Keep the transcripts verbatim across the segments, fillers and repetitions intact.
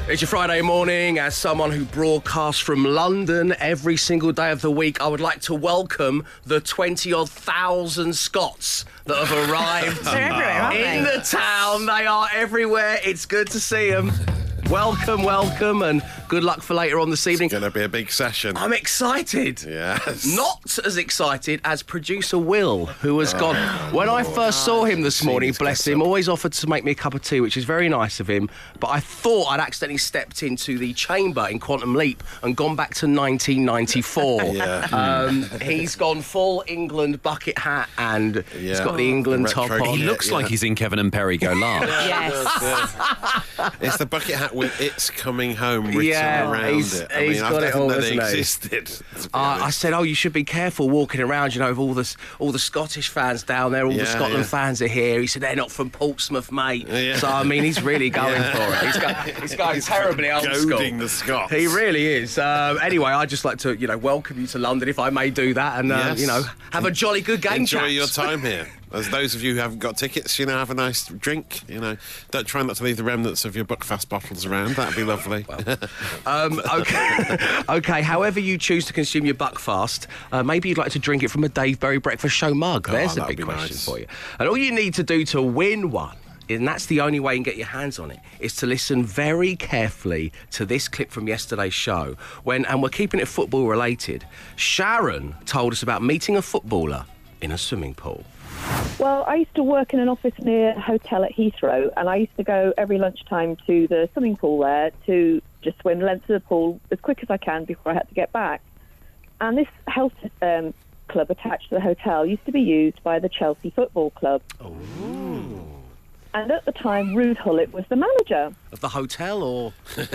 It's your Friday morning. As someone who broadcasts from London every single day of the week, I would like to welcome the twenty-odd thousand Scots that have arrived They're everywhere, aren't in they? the town. They are everywhere. It's good to see them. Welcome, welcome, and good luck for later on this evening. It's going to be a big session. I'm excited. Yes. Not as excited as producer Will, who has gone. When I first saw him this morning, Jeez, bless get him, up. always offered to make me a cup of tea, which is very nice of him. But I thought I'd accidentally stepped into the chamber in Quantum Leap and gone back to nineteen ninety-four. Yeah. Um, he's gone full England bucket hat and he's Yeah. got the England Retro top on. kit. He looks yeah. like he's in Kevin and Perry Go Large. Yes. It's the bucket hat with "It's Coming Home" written Yeah, around he's- it. I he's mean, got I it didn't all, know they hasn't he? existed. to be Uh, I honest. said, oh, you should be careful walking around, you know, with all the, all the Scottish fans down there, all Yeah, the Scotland yeah. fans are here. He said, they're not from Portsmouth, mate. Yeah. So, I mean, he's really going Yeah. for it. He's, go, he's going He's terribly old school. goading the Scots. He really is. Um, anyway, I'd just like to, you know, welcome you to London, if I may do that, and, uh, Yes. you know, have a jolly good game, Enjoy chaps. your time here. As those of you who haven't got tickets, you know, have a nice drink. You know, don't try not to leave the remnants of your Buckfast bottles around. That'd be lovely. Um, okay, okay. However you choose to consume your Buckfast, uh, maybe you'd like to drink it from a Dave Berry Breakfast Show mug. Oh, There's a that'd big be question nice. for you. And all you need to do to win one, and that's the only way you can get your hands on it, is to listen very carefully to this clip from yesterday's show. When, and we're keeping it football related, Sharon told us about meeting a footballer in a swimming pool. Well, I used to work in an office near a hotel at Heathrow, and I used to go every lunchtime to the swimming pool there to just swim length of the pool as quick as I can before I had to get back. And this health um, club attached to the hotel used to be used by the Chelsea Football Club. Ooh. And at the time, Ruth Hullet was the manager. Of the hotel, or...?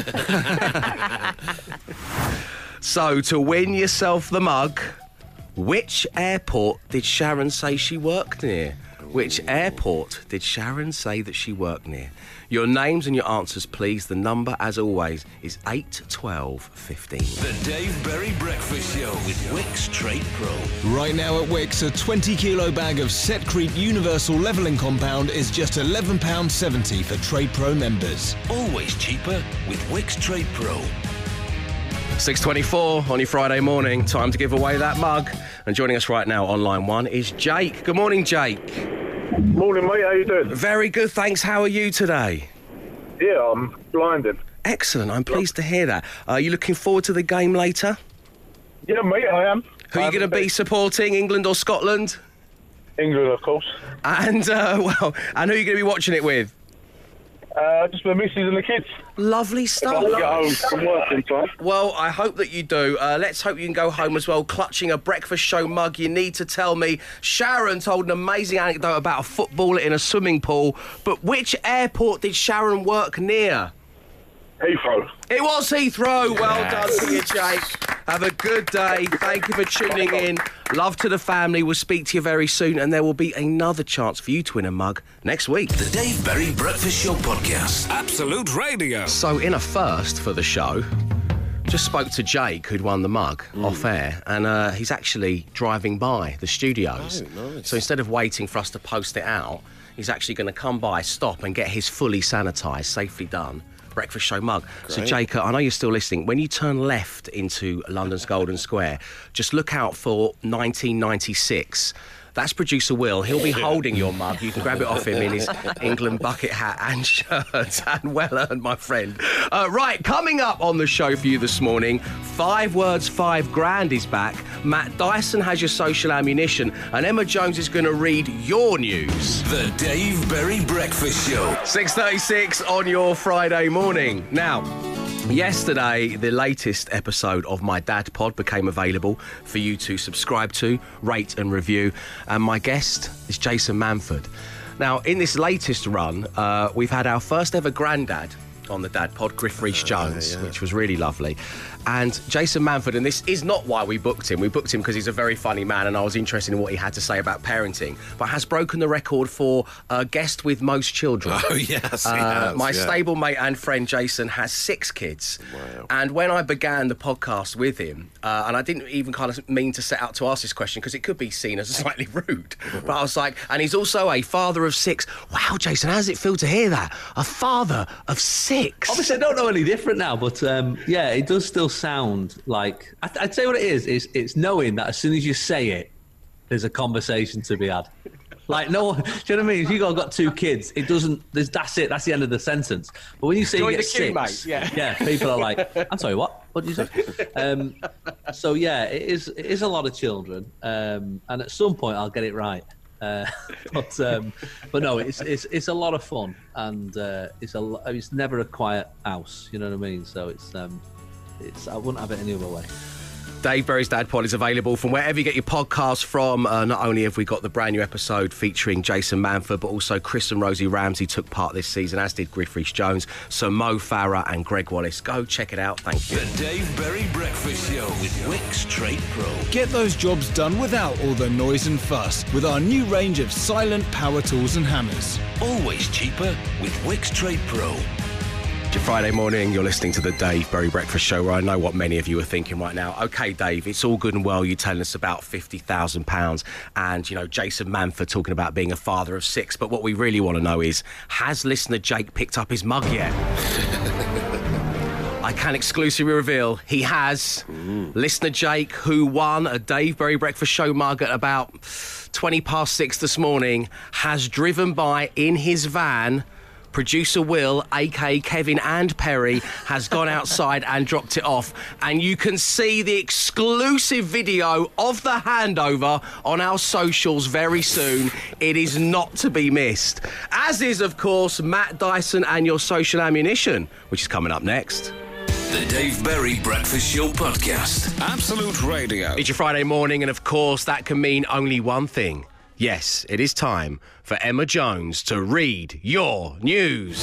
So, to win yourself the mug, which airport did Sharon say she worked near? Which airport did Sharon say that she worked near? Your names and your answers, please. The number, as always, is eight twelve fifteen. The Dave Berry Breakfast Show with Wix Trade Pro. Right now at Wix, a twenty kilo bag of Setcrete Universal Levelling Compound is just eleven pounds seventy for Trade Pro members. Always cheaper with Wix Trade Pro. six twenty-four on your Friday morning. Time to give away that mug. And joining us right now on line one is Jake. Good morning, Jake. Morning, mate. How you doing? Very good, thanks. How are you today? Yeah, I'm blinded. Excellent. I'm pleased to hear that. Are you looking forward to the game later? Yeah, mate, I am. Who are you going to be supporting, England or Scotland? England, of course. And, uh, well, and who are you going to be watching it with? Uh, just my missus and the kids. Lovely I stuff. get home from work in time. Well, I hope that you do. Uh, let's hope you can go home as well, clutching a breakfast show mug. You need to tell me. Sharon told an amazing anecdote about a footballer in a swimming pool. But which airport did Sharon work near? Heathrow. It was Heathrow. Well done to you, Jake. Have a good day. Thank you for tuning in. Love to the family. We'll speak to you very soon, and there will be another chance for you to win a mug next week. The Dave Berry Breakfast Show podcast. Absolute Radio. So, in a first for the show, just spoke to Jake, who'd won the mug, off air, and uh, he's actually driving by the studios. Oh, nice. So instead of waiting for us to post it out, he's actually going to come by, stop, and get his fully sanitised, safely done breakfast show mug. So, Great. Jake, I know you're still listening. When you turn left into London's Golden Square, just look out for nineteen ninety-six. That's producer Will. He'll be holding your mug. You can grab it off him in his England bucket hat and shirt. And well earned, my friend. Uh, right, coming up on the show for you this morning, Five Words, Five Grand is back. Matt Dyson has your social ammunition. And Emma Jones is going to read your news. The Dave Berry Breakfast Show. six thirty-six on your Friday morning. Now, yesterday, the latest episode of my Dad Pod became available for you to subscribe to, rate and review. And my guest is Jason Manford. Now, in this latest run, uh, we've had our first ever granddad on the Dad Pod, Griff Rhys-Jones, yeah. which was really lovely. And Jason Manford, and this is not why we booked him. We booked him because he's a very funny man and I was interested in what he had to say about parenting, but has broken the record for a guest with most children. Oh, yes, he Uh, has, my yeah. stablemate and friend Jason has six kids. Wow. And when I began the podcast with him, uh, and I didn't even kind of mean to set out to ask this question because it could be seen as slightly rude, but I was like, and he's also a father of six. Wow, Jason, how does it feel to hear that? A father of six? six. Obviously, I don't know any different now, but um, yeah, it does still sound like... I, I'd say what it is, is it's knowing that as soon as you say it, there's a conversation to be had. Like, no, do you know what I mean? If you've got, got two kids, it doesn't... There's, that's it. That's the end of the sentence. But when you say Join you get the queue, six... mate. Yeah. yeah, people are like, I'm sorry, what? What did you say? Um, so, yeah, it is, it is a lot of children. Um, and at some point, I'll get it right. Uh, but um, but no, it's it's it's a lot of fun, and uh, it's a it's never a quiet house. You know what I mean? So it's um, it's I wouldn't have it any other way. Dave Berry's Dad Pod is available from wherever you get your podcasts from. Uh, not only have we got the brand new episode featuring Jason Manford, but also Chris and Rosie Ramsey took part this season, as did Griff Rhys-Jones, so Mo Farah and Greg Wallace. Go check it out. Thank you. The Dave Berry Breakfast Show with Wix Trade Pro. Get those jobs done without all the noise and fuss with our new range of silent power tools and hammers. Always cheaper with Wix Trade Pro. It's your Friday morning, you're listening to the Dave Berry Breakfast Show, where I know what many of you are thinking right now. OK, Dave, it's all good and well you telling us about fifty thousand pounds and, you know, Jason Manford talking about being a father of six, but what we really want to know is, has listener Jake picked up his mug yet? I can exclusively reveal he has. Mm. Listener Jake, who won a Dave Berry Breakfast Show mug at about twenty past six this morning, has driven by in his van. Producer Will, a k a. Kevin and Perry, has gone outside and dropped it off. And you can see the exclusive video of the handover on our socials very soon. It is not to be missed. As is, of course, Matt Dyson and your social ammunition, which is coming up next. The Dave Berry Breakfast Show Podcast. Absolute Radio. It's your Friday morning, and of course, that can mean only one thing. Yes, it is time for Emma Jones to read your news.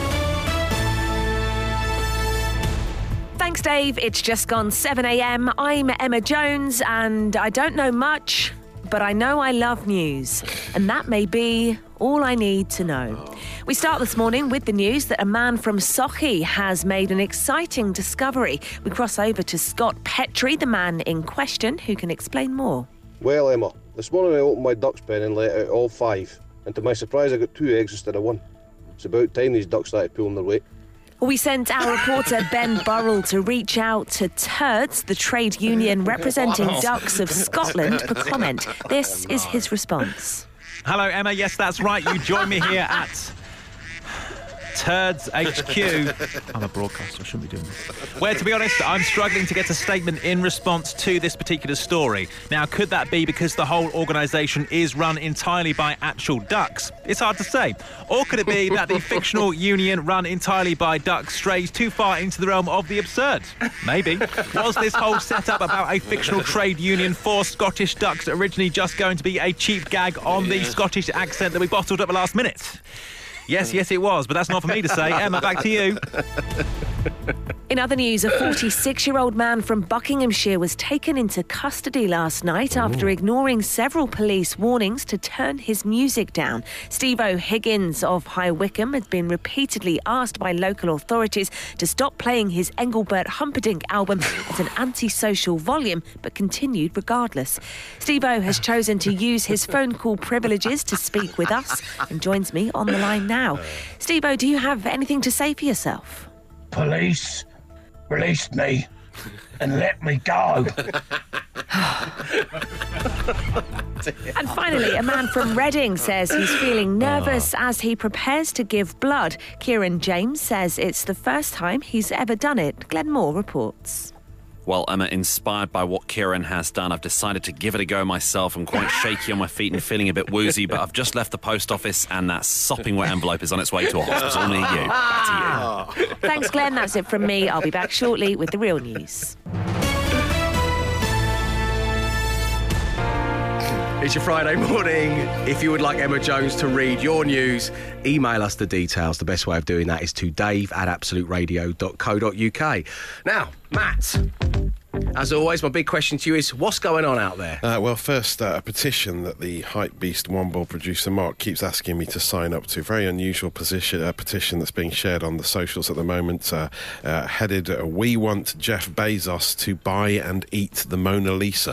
Thanks, Dave. It's just gone seven a.m. I'm Emma Jones, and I don't know much, but I know I love news. And that may be all I need to know. We start this morning with the news that a man from Sochi has made an exciting discovery. We cross over to Scott Petrie, the man in question, who can explain more. Well, Emma, this morning I opened my duck's pen and let out all five. And to my surprise, I got two eggs instead of one. It's about time these ducks started pulling their weight. We sent our reporter Ben Burrell to reach out to Turds, the trade union representing ducks of Scotland, for comment. This is his response. Hello, Emma. Yes, that's right. You join me here at Turds H Q. I'm a broadcaster, I shouldn't be doing this. Where, to be honest, I'm struggling to get a statement in response to this particular story. Now, could that be because the whole organisation is run entirely by actual ducks? It's hard to say. Or could it be that the fictional union run entirely by ducks strays too far into the realm of the absurd? Maybe. Was this whole setup about a fictional trade union for Scottish ducks originally just going to be a cheap gag on the Scottish accent that we bottled at the last minute? Yes, yes, it was, but that's not for me to say. Emma, back to you. In other news, a forty-six-year-old man from Buckinghamshire was taken into custody last night after ignoring several police warnings to turn his music down. Steve O'Higgins of High Wycombe had been repeatedly asked by local authorities to stop playing his Engelbert Humperdinck album at an antisocial volume, but continued regardless. Steve O has chosen to use his phone call privileges to speak with us and joins me on the line now. Now, Steve-O, do you have anything to say for yourself? Police released me and let me go. And finally, a man from Reading says he's feeling nervous as he prepares to give blood. Kieran James says it's the first time he's ever done it. Glenn Moore reports. Well, Emma, inspired by what Kieran has done, I've decided to give it a go myself. I'm quite shaky on my feet and feeling a bit woozy, but I've just left the post office and that sopping wet envelope is on its way to a hospital near you. Back to you. Thanks, Glenn. That's it from me. I'll be back shortly with the real news. It's your Friday morning. If you would like Emma Jones to read your news, email us the details. The best way of doing that is to dave at absolute radio dot co dot uk. Now, Matt, as always, my big question to you is, what's going on out there? Uh, well, first, uh, a petition that the Hype Beast One-Ball producer Mark keeps asking me to sign up to. Very unusual position, uh, petition that's being shared on the socials at the moment, uh, uh, headed, uh, We Want Jeff Bezos to Buy and Eat the Mona Lisa.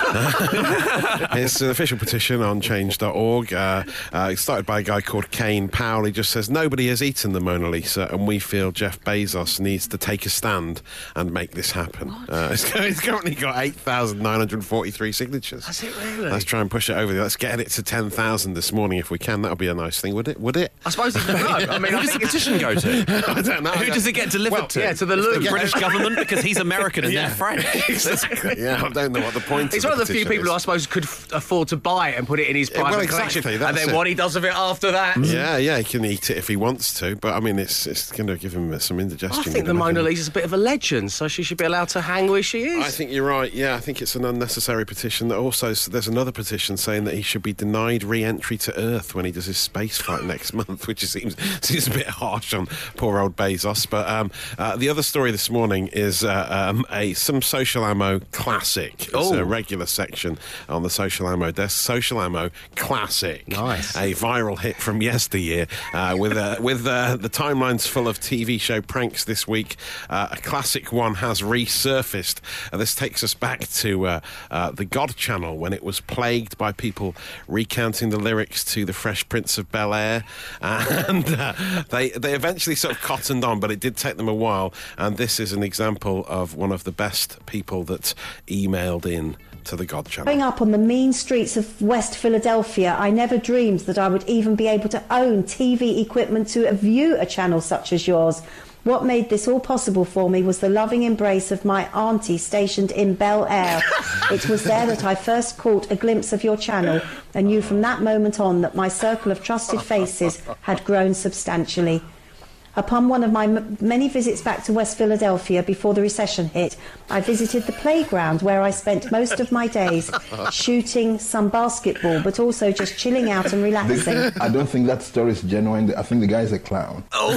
It's an official petition on change dot org. Uh, uh, it's started by a guy called Kane Powell. He just says, nobody has eaten the Mona Lisa, and we feel Jeff Bezos needs to take a stand and make this happen. Uh, it's, it's currently got eight thousand nine hundred forty-three signatures. Has it really? Let's try and push it over. Let's get it to ten thousand this morning if we can. That would be a nice thing, would it? Would it? I suppose it no. I mean, Who I does the think it's- petition go to? I don't know. Who does it get delivered Well, to? yeah, to the Louvre. The British government, because he's American and Yeah. they're French. Exactly. Yeah, I don't know what the point It's of one of the few petition people who I is. suppose could f- afford to buy it and put it in his Yeah, private well, collection. exactly, And that's then it. what he does with it after that. Yeah, yeah, he can eat it if he wants to, but I mean, it's it's going to give him some indigestion. I think the Mona Lisa's a bit of a legend, so she should be allowed to hang where she is. I think you're right. Yeah, I think it's an unnecessary petition. That also, there's another petition saying that he should be denied re-entry to Earth when he does his space flight next month, which seems seems a bit harsh on poor old Bezos. But um, uh, the other story this morning is uh, um, a some Social Ammo classic. It's Oh. a regular section on the Social Ammo desk. Social Ammo classic. Nice. A viral hit from yesteryear uh, with uh, with uh, the timelines full of T V show pranks this week. Uh, a classic one has resurfaced. Uh, this takes us back to uh, uh, the God Channel when it was plagued by people recounting the lyrics to The Fresh Prince of Bel-Air. Uh, and uh, they, they eventually sort of cottoned on, but it did take them a while. And this is an example of one of the best people that emailed in to the God Channel. Growing up on the mean streets of West Philadelphia, I never dreamed that I would even be able to own T V equipment to view a channel such as yours. What made this all possible for me was the loving embrace of my auntie stationed in Bel Air. It was there that I first caught a glimpse of your channel and knew from that moment on that my circle of trusted faces had grown substantially. Upon one of my m- many visits back to West Philadelphia before the recession hit, I visited the playground where I spent most of my days shooting some basketball, but also just chilling out and relaxing. I don't think that story is genuine. I think the guy is a clown. Oh,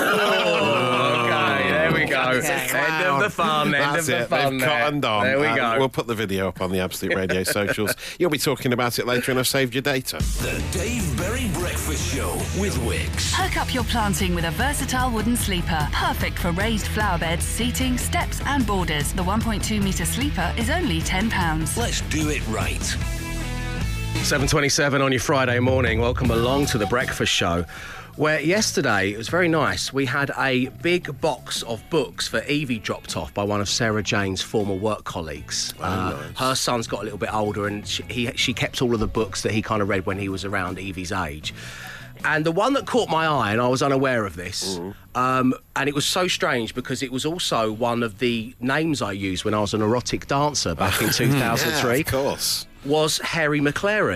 okay, there we go. End of the fun, end That's of the it. fun. They've cottoned on. There we Um, go. We'll put the video up on the Absolute Radio socials. You'll be talking about it later, and I've saved your data. The Dave Berry Breakfast Show with Wix. Hook up your planting with a versatile wooden sleeper. Perfect for raised flower beds, seating, steps and borders. The one point two metre sleeper is only ten pounds. Let's do it right. seven twenty-seven on your Friday morning. Welcome along to the Breakfast Show, where yesterday, it was very nice, we had a big box of books for Evie dropped off by one of Sarah Jane's former work colleagues. Uh, nice. Her son's got a little bit older, and she, he, she kept all of the books that he kind of read when he was around Evie's age. And the one that caught my eye, and I was unaware of this, um, and it was so strange because it was also one of the names I used when I was an erotic dancer back in two thousand three. Yeah, of course. Was Harry McLaren.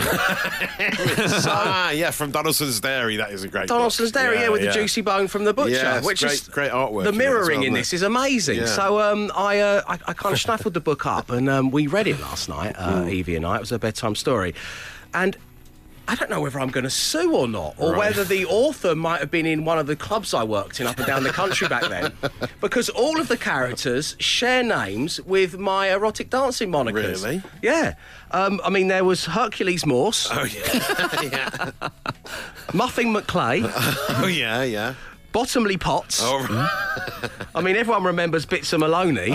So, ah, yeah, from Donaldson's Dairy. That is a great Donaldson's book. Dairy, yeah, with the juicy bone from the butcher, Yeah, it's which great, is great artwork. the in it as mirroring well, in isn't this it? is amazing. Yeah. So um, I, uh, I I kind of snaffled the book up, and um, we read it last night. Uh, Evie and I. It was a bedtime story, and I don't know whether I'm going to sue or not, or Right. whether the author might have been in one of the clubs I worked in up and down the country back then, because all of the characters share names with my erotic dancing monikers. Really? Yeah. Um, I mean, there was Hercules Morse. Oh, yeah. yeah. Muffin McClay. Oh, yeah, yeah. Bottomley Potts. Oh, right. I mean, everyone remembers Bits of Maloney.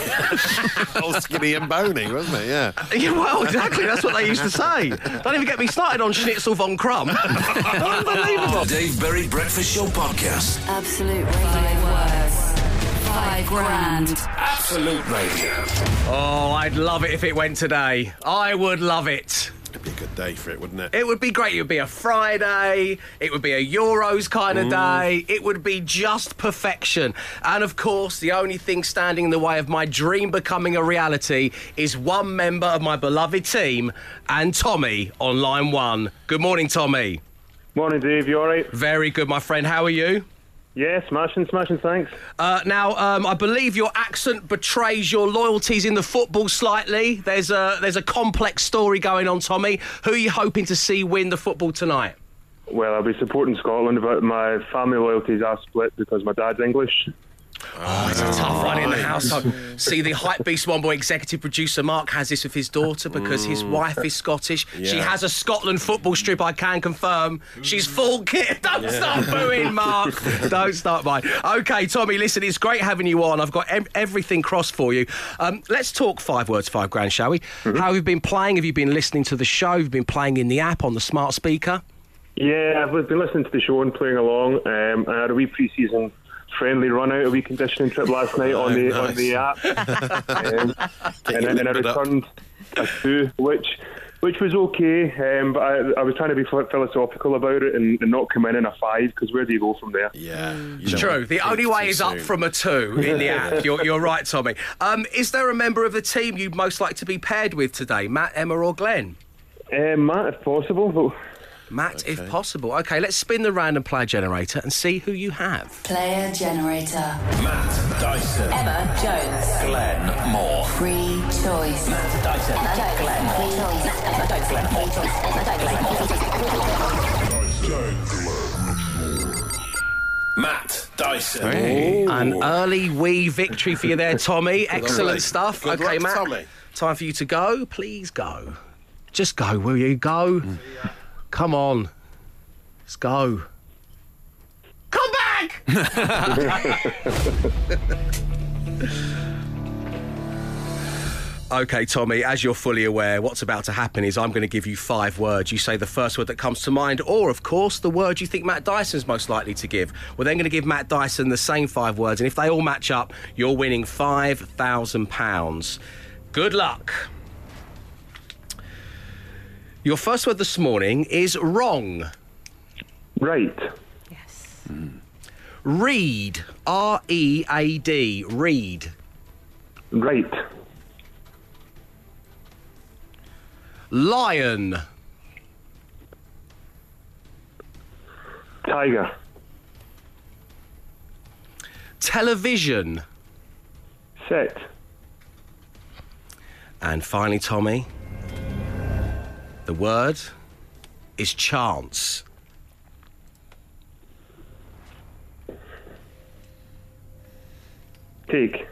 Oh, yeah. All skinny and bony, wasn't it? Yeah. Yeah, well, exactly. That's what they used to say. Don't even get me started on Schnitzel von Crumb. Unbelievable. The Dave Berry Breakfast Show podcast. Absolute five words. Five grand. Absolute Radio. Oh, I'd love it if it went today. I would love it. It'd be a good day for it, wouldn't it? It would be great. It would be a Friday. It would be a Euros kind of day. It would be just perfection. And of course, the only thing standing in the way of my dream becoming a reality is one member of my beloved team, and Tommy on line one. Good morning, Tommy. Morning, Dave. You all right? Very good, my friend. How are you? Yeah, smashing, smashing, thanks. Uh, now, um, I believe your accent betrays your loyalties in the football slightly. There's a there's a complex story going on, Tommy. Who are you hoping to see win the football tonight? Well, I'll be supporting Scotland, but my family loyalties are split because my dad's English. Oh, it's a tough one in the household. See, the Hype Beast One Boy executive producer Mark has this with his daughter because his wife is Scottish. She Yeah. has a Scotland football strip, I can confirm. She's full kit. Don't Yeah. start booing, Mark. Don't start buying. OK, Tommy, listen, it's great having you on. I've got em- everything crossed for you. Um, let's talk five words, five grand, shall we? Mm-hmm. How have you been playing? Have you been listening to the show? Have you been playing in the app on the smart speaker? Yeah, I've been listening to the show and playing along. Um, I had a wee pre-season friendly run out, a wee conditioning trip last night on the nice. on the app, um, Get and, you and I lifted up. returned a two, which which was okay. Um, but I, I was trying to be ph- philosophical about it and, and not come in in a five, because where do you go from there? Yeah, It's true. The only way is up from a two in the app. You're, you're right, Tommy. Um, is there a member of the team you'd most like to be paired with today? Matt, Emma or Glenn? Um, Matt, if possible. But... Matt, if possible. OK, let's spin the random player generator and see who you have. Player generator. Matt Dyson. Emma Jones. Glenn Moore. Free choice. Matt Dyson. Emma Glenn. Free choice. Emma Jones. Glenn. Free choice. Emma Glenn. Matt Dyson. An early wee victory for you there, Tommy. Excellent luck. stuff. Good OK, luck, Matt. Tommy. Time for you to go. Please go. Just go, will you? Go. Come on. Let's go. Come back! OK, Tommy, as you're fully aware, what's about to happen is I'm going to give you five words. You say the first word that comes to mind, or, of course, the word you think Matt Dyson's most likely to give. We're then going to give Matt Dyson the same five words, and if they all match up, you're winning five thousand pounds. Good luck. Your first word this morning is wrong. Right. Read. R E A D. Read. Right. Lion. Tiger. Television. Set. And finally, Tommy, the word is chance. Take.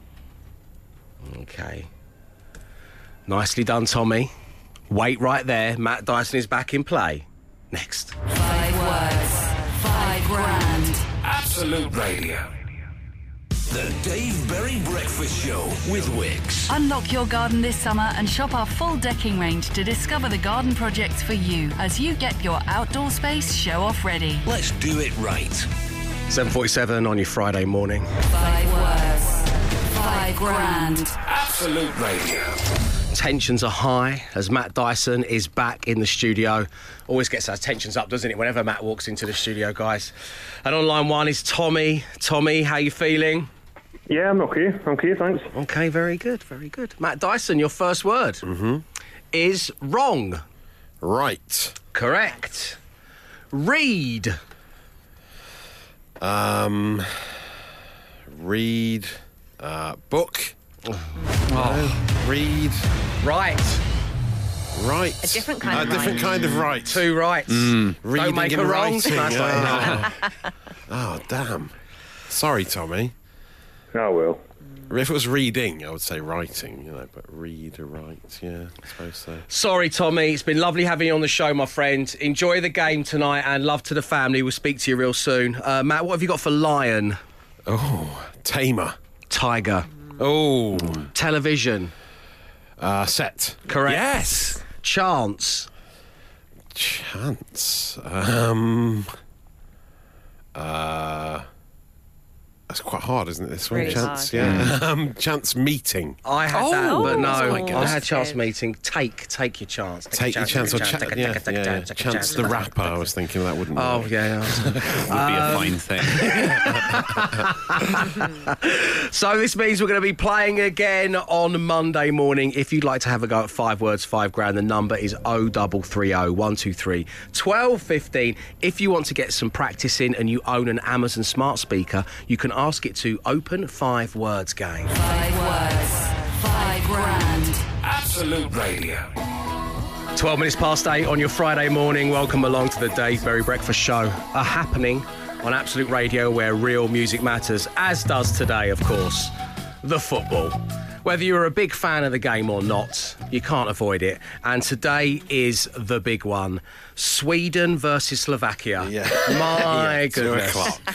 OK. Nicely done, Tommy. Wait right there. Matt Dyson is back in play. Next. Five words. Five grand. Absolute Radio. The Dave Berry Breakfast Show with Wix. Unlock your garden this summer and shop our full decking range to discover the garden projects for you as you get your outdoor space show off ready. Let's do it right. seven forty-seven on your Friday morning. Five words. Five grand. Absolute Radio. Tensions are high as Matt Dyson is back in the studio. Always gets our tensions up, doesn't it, whenever Matt walks into the studio, guys. And on line one is Tommy. Tommy, how you feeling? Yeah, I'm okay. I'm okay, thanks. OK, very good, very good. Matt Dyson, your first word mm-hmm. is wrong. Right. Correct. Read. Um, read. Uh, book. Oh. Read. Right. Right. A different kind A of different right. kind of right. Two rights. Mm. Don't Reading make and a wrong. writing. That's like- Oh. Oh, damn. Sorry, Tommy. Oh, well. If it was reading, I would say writing, you know, but read or write, yeah, I suppose so. Sorry, Tommy. It's been lovely having you on the show, my friend. Enjoy the game tonight and love to the family. We'll speak to you real soon. Uh, Matt, what have you got for lion? Oh, tamer. Tiger. Oh. Television. Uh, set. Correct. Yes. Chance. Chance. Um. Uh. That's quite hard, isn't it? This one, Really chance. hard, Yeah. um, chance meeting. I had Oh, that, but that's no. quite good. I had chance meeting. Take, take your chance. Take your chance, or take a chance. take a- Yeah, take a- yeah, take a- yeah. take a Chance the rapper. I was thinking that wouldn't. Oh work. yeah, Would be a fine thing. So this means we're going to be playing again on Monday morning. If you'd like to have a go at five words, five grand, the number is oh double three oh one two three twelve fifteen. If you want to get some practice in and you own an Amazon smart speaker, you can ask it to open five words game. Five words. Five grand. Absolute Radio. twelve minutes past eight on your Friday morning. Welcome along to the Dave Berry Breakfast Show. A happening on Absolute Radio, where real music matters, as does today, of course, the football. Whether you're a big fan of the game or not, you can't avoid it. And today is the big one. Sweden versus Slovakia. Yeah. My yeah, goodness. Two o'clock,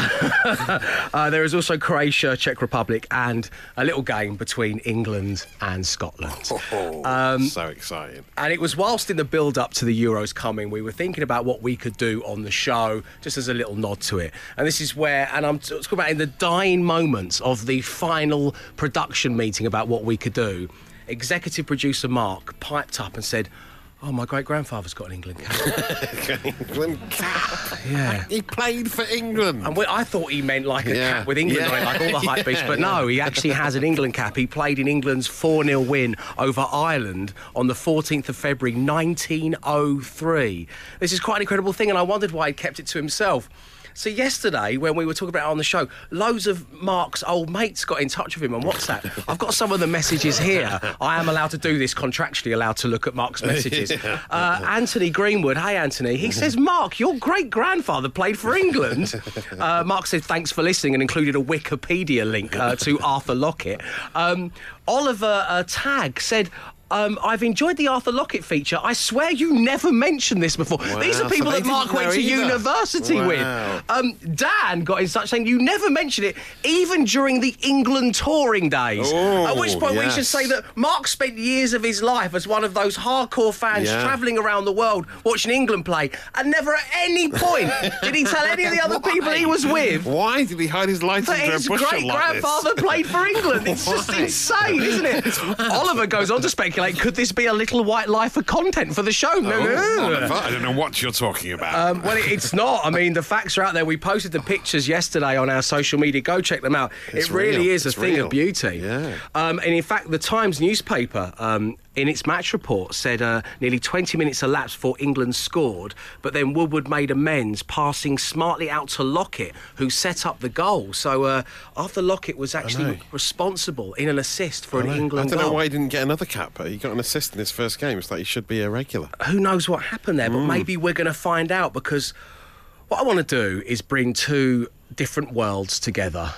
yeah. uh, there is also Croatia, Czech Republic, and a little game between England and Scotland. Oh, um, so exciting. And it was whilst in the build-up to the Euros coming, we were thinking about what we could do on the show, just as a little nod to it. And this is where, and I'm talking about in the dying moments of the final production meeting about what we could do, executive producer Mark piped up and said, "Oh, my great-grandfather's got an England cap." England cap? Yeah. He played for England. And we, I thought he meant like a Yeah. cap with England Yeah. on it, like all the hype Yeah, beasts. But yeah. no, he actually has an England cap. He played in England's four nil win over Ireland on the fourteenth of February, nineteen oh three. This is quite an incredible thing, and I wondered why he kept it to himself. So yesterday, when we were talking about it on the show, loads of Mark's old mates got in touch with him on WhatsApp. I've got some of the messages here. I am allowed to do this, contractually allowed to look at Mark's messages. Yeah. Uh, Anthony Greenwood, hey Anthony, he says, "Mark, your great-grandfather played for England." Uh, Mark said, "Thanks for listening," and included a Wikipedia link uh, to Arthur Lockett. Um, Oliver uh, Tagg said, Um, "I've enjoyed the Arthur Lockett feature. I swear you never mentioned this before." Wow, These are so people they that Mark didn't went know to either. university Wow. with. Um, Dan got in touch saying, "You never mentioned it, even during the England touring days." Oh, At which point we yes. should say that Mark spent years of his life as one of those hardcore fans Yeah. travelling around the world watching England play, and never at any point did he tell any of the other people he was with Why did he hide his lights that under a his bushel like great-grandfather this? played for England. It's just Why? insane, isn't it? Oliver goes on to speculate, could this be a little white lie for content for the show? No, Oh, no. I don't know what you're talking about. Um, well, it, it's not. I mean, the facts are out there. We posted the pictures yesterday on our social media. Go check them out. It's it really real. is a It's thing real. of beauty. Yeah. Um, and in fact, the Times newspaper, um, in its match report, said uh, nearly twenty minutes elapsed before England scored, but then Woodward made amends, passing smartly out to Lockett, who set up the goal. So uh, Arthur Lockett was actually know. responsible in an assist for I an know. England I don't goal. know why he didn't get another cap. He got an assist in his first game. It's like he should be a regular. Who knows what happened there, but Mm. maybe we're going to find out, because what I want to do is bring two different worlds together.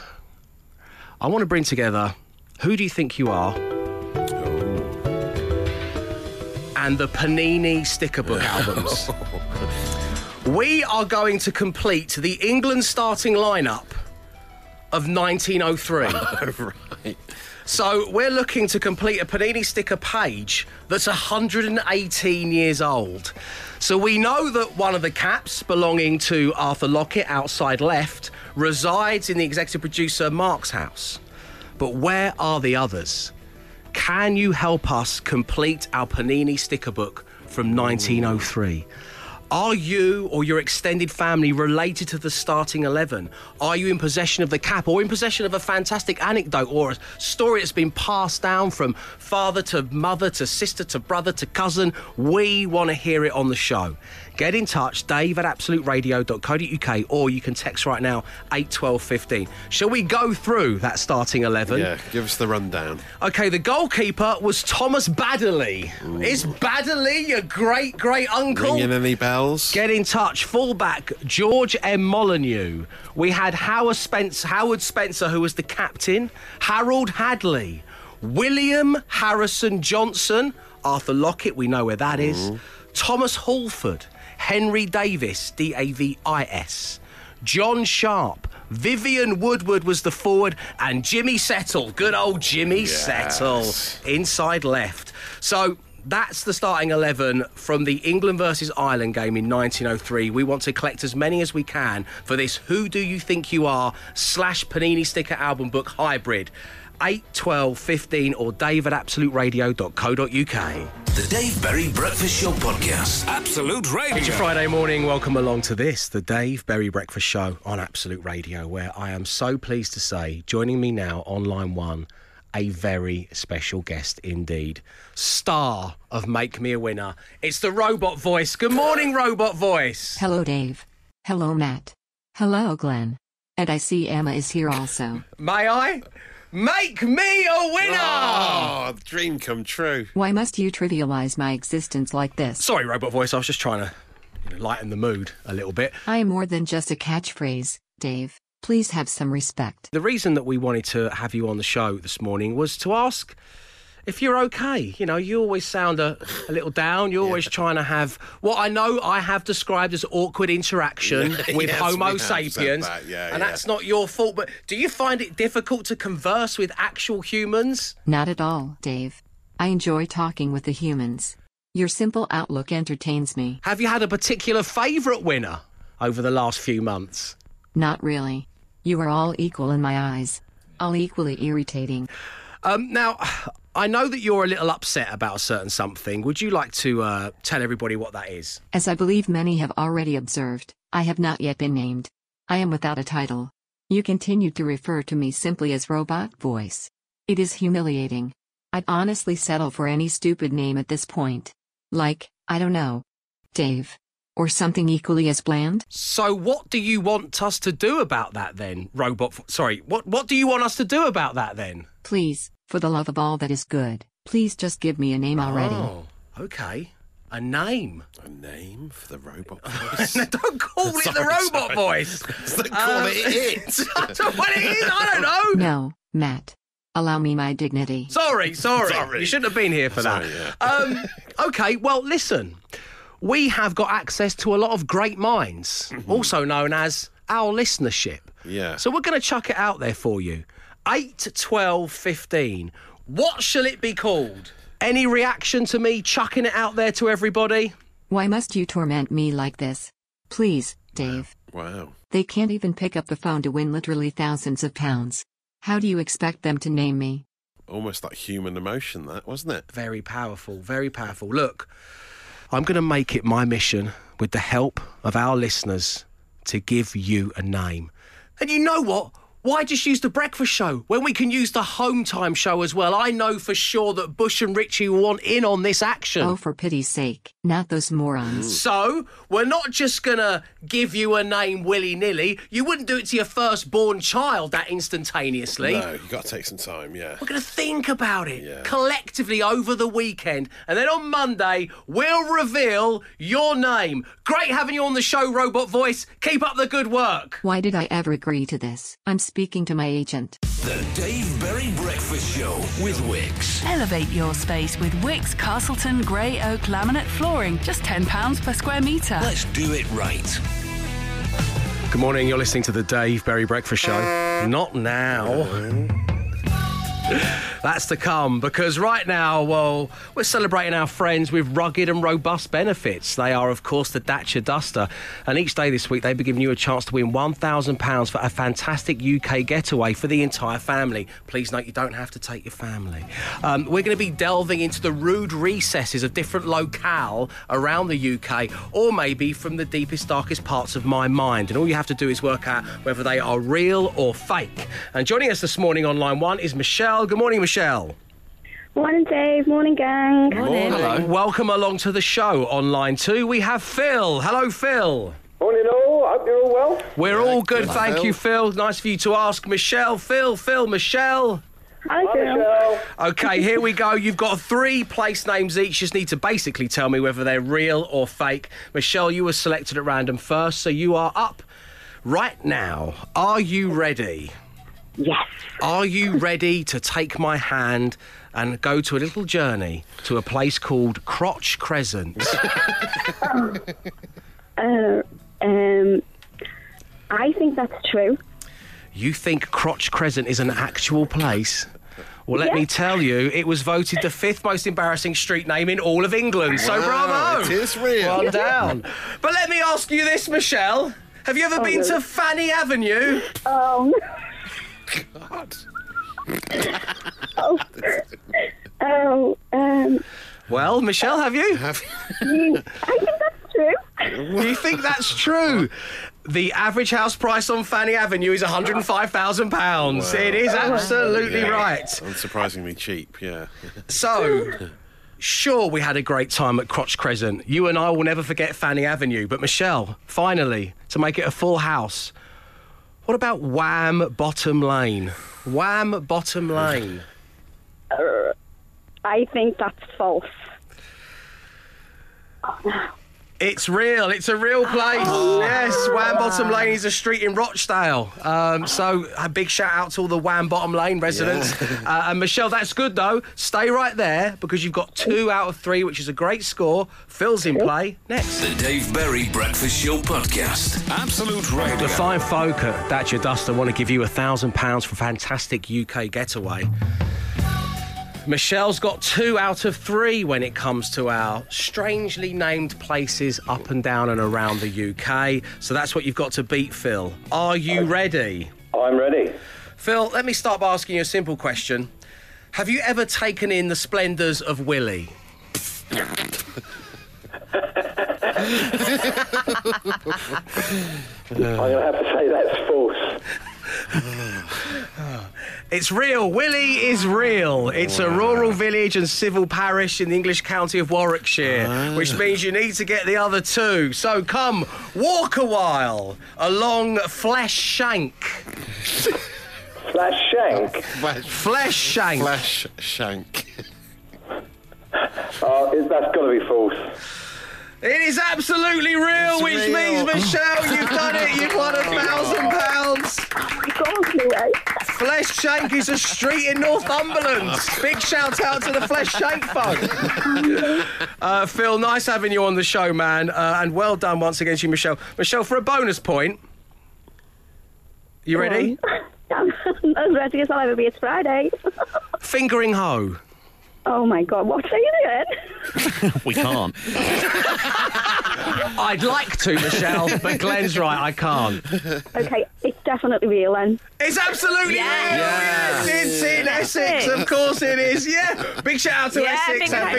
I want to bring together Who Do You Think You Are? And the Panini sticker book albums. We are going to complete the England starting lineup of nineteen oh three. Right. So we're looking to complete a Panini sticker page that's one hundred eighteen years old. So we know that one of the caps belonging to Arthur Lockett, outside left, resides in the executive producer Mark's house. But where are the others? Can you help us complete our Panini sticker book from nineteen oh three? Are you or your extended family related to the starting eleven? Are you in possession of the cap, or in possession of a fantastic anecdote or a story that's been passed down from father to mother to sister to brother to cousin? We want to hear it on the show. Get in touch, Dave at absolute radio dot co dot uk, or you can text right now, eight twelve fifteen. Shall we go through that starting eleven? Yeah, give us the rundown. OK, the goalkeeper was Thomas Baddeley. Is Baddeley your great, great uncle? Ringing any bells? Get in touch. Fullback, George M. Molyneux. We had Howard Spencer, Howard Spencer, who was the captain. Harold Hadley. William Harrison Johnson. Arthur Lockett, we know where that is. Thomas Halford. Henry Davis, D A V I S. John Sharp. Vivian Woodward was the forward, and Jimmy Settle, good old Jimmy Yes. Settle, inside left. So that's the starting eleven from the England versus Ireland game in nineteen oh three. We want to collect as many as we can for this Who Do You Think You Are slash Panini sticker album book hybrid. eight twelve fifteen or dave at absolute radio dot co dot uk. The Dave Berry Breakfast Show Podcast. Absolute Radio. It's your Friday morning. Welcome along to this, the Dave Berry Breakfast Show on Absolute Radio, where I am so pleased to say, joining me now on line one, a very special guest indeed. Star of Make Me a Winner. It's the Robot Voice. Good morning, Robot Voice. Hello, Dave. Hello, Matt. Hello, Glenn. And I see Emma is here also. May I? Make me a winner! Oh, dream come true. Why must you trivialize my existence like this? Sorry, Robot Voice, I was just trying to lighten the mood a little bit. I am more than just a catchphrase, Dave. Please have some respect. The reason that we wanted to have you on the show this morning was to ask if you're okay. You know, you always sound a, a little down. You're always yeah. trying to have what I know I have described as awkward interaction yeah, with yes, Homo sapiens. That. Yeah, and yeah. that's not your fault. But do you find it difficult to converse with actual humans? Not at all, Dave. I enjoy talking with the humans. Your simple outlook entertains me. Have you had a particular favourite winner over the last few months? Not really. You are all equal in my eyes. All equally irritating. Um, now, I know that you're a little upset about a certain something. Would you like to uh, tell everybody what that is? As I believe many have already observed, I have not yet been named. I am without a title. You continue to refer to me simply as Robot Voice. It is humiliating. I'd honestly settle for any stupid name at this point. Like, I don't know, Dave. Or something equally as bland? So what do you want us to do about that then, Robot... Sorry, what, what do you want us to do about that then? Please, for the love of all that is good, please just give me a name already. Oh, okay. A name. A name for the robot voice? No, don't call it sorry, the robot sorry. voice. Don't call um, it it. I don't know what it is, I don't know. No, Matt. Allow me my dignity. Sorry, sorry. sorry. You shouldn't have been here for sorry, that. Yeah. Um, okay, well, listen. We have got access to a lot of great minds, mm-hmm. also known as our listenership. Yeah. So we're going to chuck it out there for you. eight, twelve, fifteen. What shall it be called? Any reaction to me chucking it out there to everybody? Why must you torment me like this? Please, Dave. Wow. They can't even pick up the phone to win literally thousands of pounds. How do you expect them to name me? Almost like human emotion, that, wasn't it? Very powerful, very powerful. Look, I'm going to make it my mission, with the help of our listeners, to give you a name. And you know what? Why just use the breakfast show when we can use the home time show as well? I know for sure that Bush and Richie want in on this action. Oh, for pity's sake, not those morons. So, we're not just going to give you a name willy-nilly. You wouldn't do it to your firstborn child that instantaneously. No, you've got to take some time, yeah. We're going to think about it yeah. collectively over the weekend. And then on Monday, we'll reveal your name. Great having you on the show, Robot Voice. Keep up the good work. Why did I ever agree to this? I'm speaking to my agent. The Dave Berry Breakfast Show with Wix. Elevate your space with Wix Castleton Grey Oak Laminate Flooring. Just ten pounds per square metre. Let's do it right. Good morning, you're listening to the Dave Berry Breakfast Show. Not now. That's to come, because right now, well, we're celebrating our friends with rugged and robust benefits. They are, of course, the Dacia Duster. And each day this week, they'll be giving you a chance to win one thousand pounds for a fantastic U K getaway for the entire family. Please note, you don't have to take your family. Um, we're going to be delving into the rude recesses of different locale around the U K, or maybe from the deepest, darkest parts of my mind. And all you have to do is work out whether they are real or fake. And joining us this morning on line one is Michelle. Good morning, Michelle. Morning, Dave. Morning, gang. Morning. Hello. Welcome along to the show. On line two, we have Phil. Hello, Phil. Morning, all. Hope you're all well. We're yeah, all good, good thank Phil. you, Phil. Nice for you to ask. Michelle, Phil, Phil, Michelle. Hi, Hi Phil. Michelle. Okay, here we go. You've got three place names each. Just need to basically tell me whether they're real or fake. Michelle, you were selected at random first, so you are up right now. Are you ready? Yes. Are you ready to take my hand and go to a little journey to a place called Crotch Crescent? oh. uh, um, I think that's true. You think Crotch Crescent is an actual place? Well, let yes. me tell you, it was voted the fifth most embarrassing street name in all of England. So wow, bravo. It is real. One down. But let me ask you this, Michelle. Have you ever oh, been no. to Fanny Avenue? Oh, no. God. oh. oh, um... Well, Michelle, have you? Have you I think that's true. You think that's true? The average house price on Fanny Avenue is one hundred and five thousand pounds. Wow. It is absolutely yeah. right. Unsurprisingly cheap, yeah. So, sure, we had a great time at Crotch Crescent. You and I will never forget Fanny Avenue. But Michelle, finally, to make it a full house, what about Wham Bottom Lane? Wham Bottom Lane. Uh, I think that's false. Oh, no. It's real. It's a real place. Oh. Yes, Wambottom Lane is a street in Rochdale. Um, so a big shout out to all the Wambottom Lane residents. Yeah. Uh, and Michelle, that's good though. Stay right there because you've got two out of three, which is a great score. Phil's in play next. The Dave Berry Breakfast Show podcast. Absolute Radio. The fine folk at Dacia Duster want to give you a thousand pounds for a fantastic U K getaway. Michelle's got two out of three when it comes to our strangely named places up and down and around the U K. So that's what you've got to beat, Phil. Are you ready? I'm ready. Phil, let me start by asking you a simple question. Have you ever taken in the splendours of Willie? I'm going to have to say that's false. It's real. Willie is real. It's wow. a rural village and civil parish in the English county of Warwickshire, ah. which means you need to get the other two. So come, walk a while along Flesh Shank. Flesh Shank? Flesh Shank. Flesh Shank. Oh, that's got to be false. It is absolutely real, it's which real. means, Michelle, you've done it. You've won a thousand pounds. Oh my God, Louis. Flesh Shank is a street in Northumberland. Big shout out to the Flesh Shank folk. uh, Phil, nice having you on the show, man. Uh, and well done once again to you, Michelle. Michelle, for a bonus point. You ready? I'm as ready as I'll ever be. It's Friday. Fingering hoe. Oh my God, what are you doing? We can't. I'd like to, Michelle, but Glenn's right, I can't. Okay, it's definitely real then. It's absolutely yes. real. Yes, yes. It's in Essex. Essex. Of course it is. Yeah. Big shout out to yeah, Essex and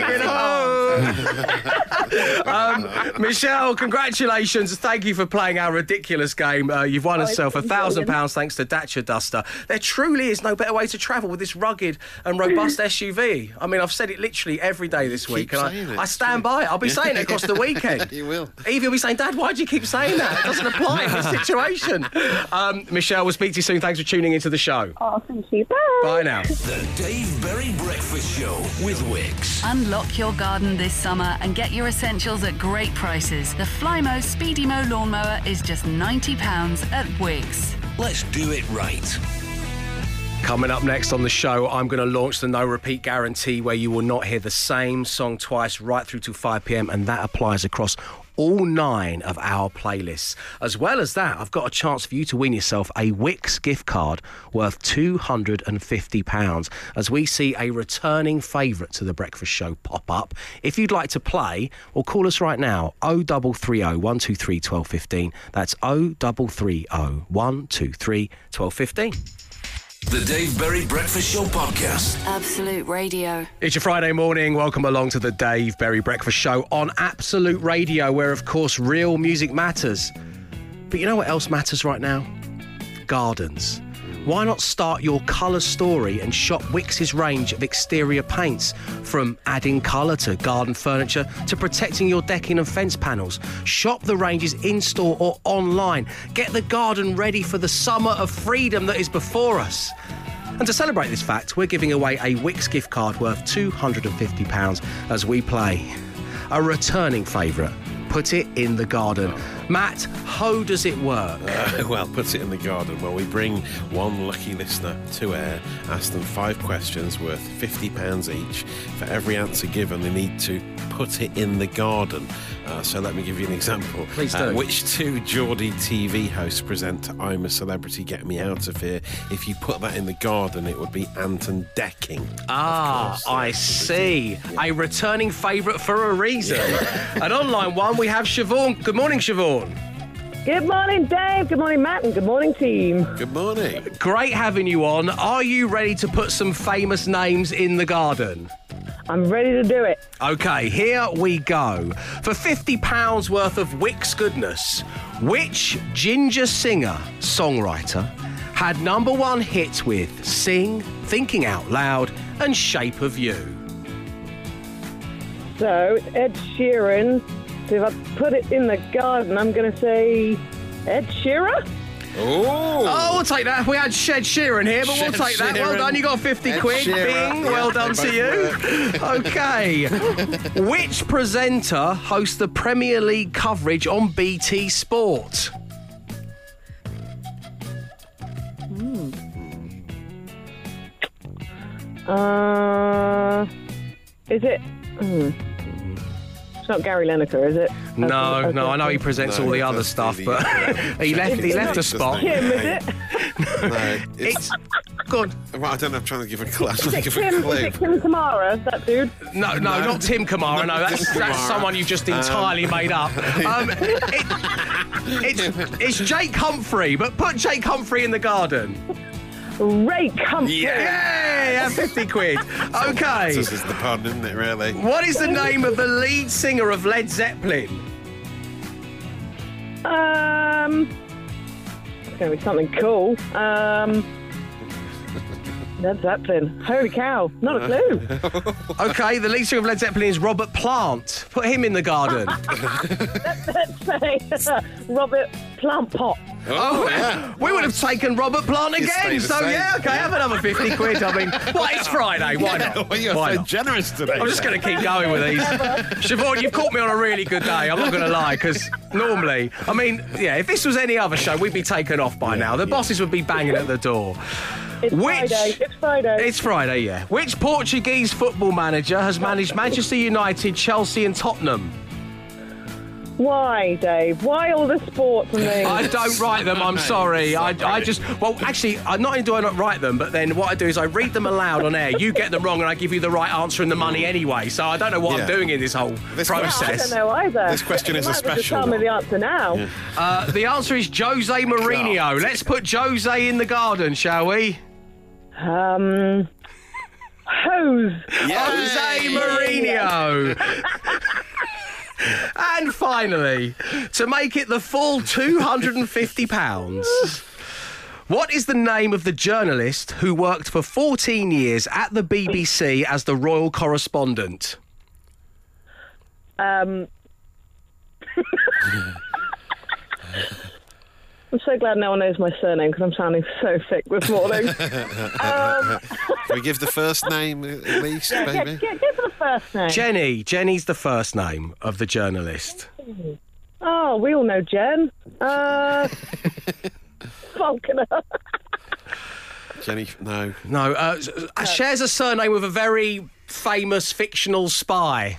Fingering Hoe. um, Michelle, congratulations. Thank you for playing our ridiculous game. Uh, you've won oh, yourself a thousand pounds thanks to Dacia Duster. There truly is no better way to travel with this rugged and robust S U V. I mean, I've said it literally every day this you week, and I, it, I stand by it. I'll be yeah. saying it across the weekend. You will. Evie will be saying, Dad, why do you keep saying that? It doesn't apply in this situation. Um, Michelle, we'll speak to you soon. Thanks for tuning into the show. Oh, thank you. Bye. Bye now. The Dave Berry Breakfast Show with Wix. Unlock your garden this summer and get your essentials at great prices. The Flymo Speedy Mow Lawnmower is just ninety pounds at Wix. Let's do it right. Coming up next on the show, I'm going to launch the no repeat guarantee where you will not hear the same song twice right through to five p m, and that applies across all nine of our playlists. As well as that, I've got a chance for you to win yourself a Wix gift card worth two hundred fifty pounds as we see a returning favourite to the breakfast show pop up. If you'd like to play, well, call us right now, oh double three oh, one two three, one two one five. That's oh double three oh, one two three, one two one five. The Dave Berry Breakfast Show podcast. Absolute Radio. It's your Friday morning. Welcome along to the Dave Berry Breakfast Show on Absolute Radio, where, of course, real music matters. But you know what else matters right now? Gardens. Why not start your colour story and shop Wix's range of exterior paints? From adding colour to garden furniture to protecting your decking and fence panels. Shop the ranges in-store or online. Get the garden ready for the summer of freedom that is before us. And to celebrate this fact, we're giving away a Wix gift card worth two hundred fifty pounds as we play a returning favourite. Put it in the garden. Matt, how does it work? Uh, well, put it in the garden. Well, we bring one lucky listener to air, ask them five questions worth fifty pounds each. For every answer given, they need to put it in the garden. Uh, so let me give you an example. Please do. Uh, which two Geordie T V hosts present I'm a Celebrity, Get Me Out of Here? If you put that in the garden, it would be Anton Decking. Ah, I see. A returning favourite for a reason. An online one, we have Siobhan. Good morning, Siobhan. Good morning, Dave. Good morning, Matt. And good morning, team. Good morning. Great having you on. Are you ready to put some famous names in the garden? I'm ready to do it. OK, here we go. For fifty pounds worth of Wix goodness, which ginger singer, songwriter, had number one hits with Sing, Thinking Out Loud and Shape of You? So, Ed Sheeran. So if I put it in the garden, I'm going to say Ed Sheeran? Oh, oh, we'll take that. We had Shed Sheeran here, but Shed we'll take that. Well Sheeran. done. You got fifty Ed quid. Sheeran. Bing. Yeah, Well done they to you. both Okay. Which presenter hosts the Premier League coverage on B T Sport? Uh, is it? Hmm. It's not Gary Lineker, is it? No, Okay, no, okay. I know he presents No, all the he other does stuff, the- but he left. He left a spot. Tim, is it? No, It's good. Well, I don't know. I'm trying to give a clue. I'm Is trying it to give a Tim, is clue. it Tim Kamara, that dude? No, no, No. not Tim Kamara. No, that's Tim that's Kamara. someone you just entirely made up. Um, it, it's it's Jake Humphrey, but put Jake Humphrey in the garden. Rake Humphrey. Yeah, fifty quid. Okay. This is the pun, isn't it? Really? What is the name of the lead singer of Led Zeppelin? Um, it's going to be something cool. Um, Led Zeppelin. Holy cow, not a clue. Okay, the lead singer of Led Zeppelin is Robert Plant. Put him in the garden. Let's say Robert Plant-Pot. Oh, yeah. we would have taken Robert Plant You stay again. the So same. yeah, okay, have another fifty quid. I mean, well, it's Friday. Why not? Well, you're Why so not? generous today. I'm just going to keep going with these. Siobhan, you've caught me on a really good day. I'm not going to lie, because normally, I mean, yeah, if this was any other show, we'd be taken off by now. The bosses would be banging at the door. It's Which- Friday. It's Friday. It's Friday, yeah. Which Portuguese football manager has managed Manchester United, Chelsea, and Tottenham? Why, Dave? Why all the sports and things? I don't write them, I'm sorry. I, I just, well, actually, I not only do I not write them, but then what I do is I read them aloud on air. You get them wrong, and I give you the right answer and the money anyway. So I don't know what Yeah. I'm doing in this whole This I don't process. know either. This question You is a might as well just special Tell me one. the answer now. Yeah. Uh, the answer is Jose Mourinho. Let's put Jose in the garden, shall we? Um, hose. Jose Mourinho. And finally, to make it the full two hundred fifty pounds, what is the name of the journalist who worked for fourteen years at the B B C as the royal correspondent? Um, I'm so glad no one knows my surname because I'm sounding so thick this morning. um, We give the first name at least, yeah, maybe. get, get, get to the first name. Jenny. Jenny's the first name of the journalist. Oh, we all know Jen. Uh, Falconer. Jenny, no. No, uh, uh, shares a surname with a very famous fictional spy.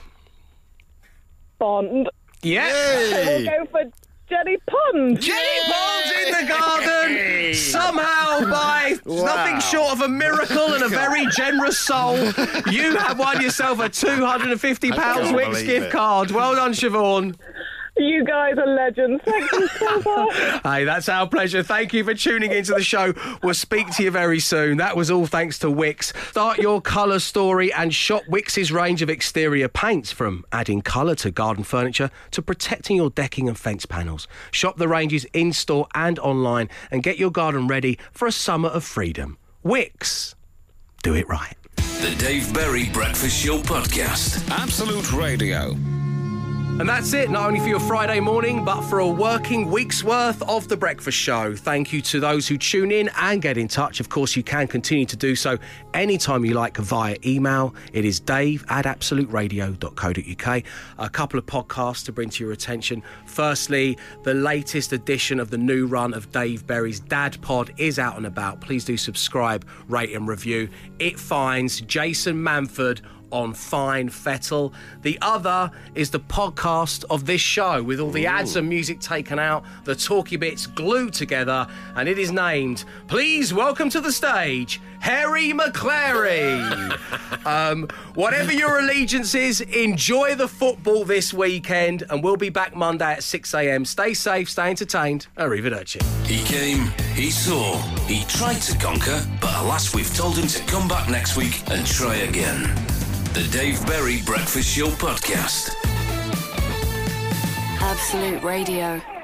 Bond. Yeah. We'll go for Jenny Pond. Jenny Pond's in the garden. Somehow, by nothing short of a miracle and a very generous soul, you have won yourself a two hundred fifty pounds can't Wix believe gift it. card. Well done, Siobhan. You guys are legends. Thank you so much. Hey, that's our pleasure. Thank you for tuning into the show. We'll speak to you very soon. That was all thanks to Wix. Start your colour story and shop Wix's range of exterior paints, from adding colour to garden furniture to protecting your decking and fence panels. Shop the ranges in-store and online and get your garden ready for a summer of freedom. Wix. Do it right. The Dave Berry Breakfast Show Podcast. Absolute Radio. And that's it, not only for your Friday morning, but for a working week's worth of The Breakfast Show. Thank you to those who tune in and get in touch. Of course, you can continue to do so anytime you like via email. It is dave at absolute radio dot co dot uk. A couple of podcasts to bring to your attention. Firstly, the latest edition of the new run of Dave Berry's Dad Pod is out and about. Please do subscribe, rate and review. It finds Jason Manford on Fine Fettle. The other is the podcast of this show with all the ads and music taken out, the talky bits glued together, and it is named, please welcome to the stage, Harry McClary. um, whatever your allegiance is, enjoy the football this weekend, and we'll be back Monday at six a.m. Stay safe, stay entertained. Arrivederci. He came, he saw, he tried to conquer, but alas, we've told him to come back next week and try again. The Dave Berry Breakfast Show Podcast. Absolute Radio.